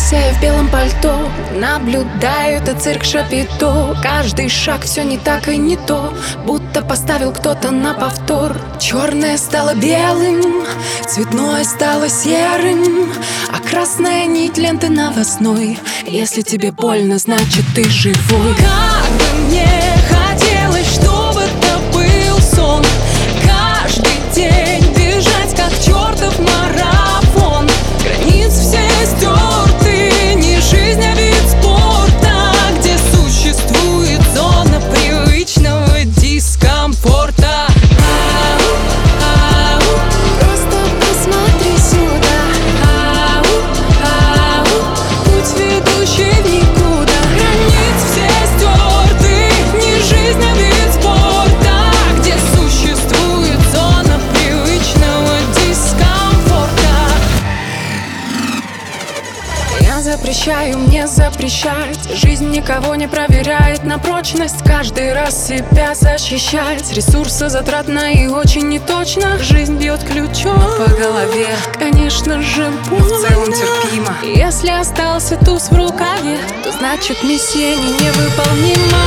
Полисея в белом пальто, наблюдаю этот цирк Шапито. Каждый шаг все не так и не то, будто поставил кто-то на повтор. Черное стало белым, цветное стало серым, а красная нить ленты новостной. Если тебе больно, значит ты живой. Как бы мне хотелось, чтобы это был сон. Каждый день бежать, как чертов марафон. Границ все стерты, не жизнь, а вид спорта, где существует зона привычного дискомфорта. Просто посмотри сюда. Путь, ведущий в никуда. Границ все стерты, не жизнь, а вид спорта, где существует зона привычного дискомфорта. Я запрещаю мне запрещать. Жизнь никого не проверяет на прочность. Каждый раз себя защищать. Ресурсы затратно и очень неточно. Жизнь бьет ключом по голове. Конечно же, больно. В целом терпимо. Если остался туз в рукаве, то значит миссия невыполнима.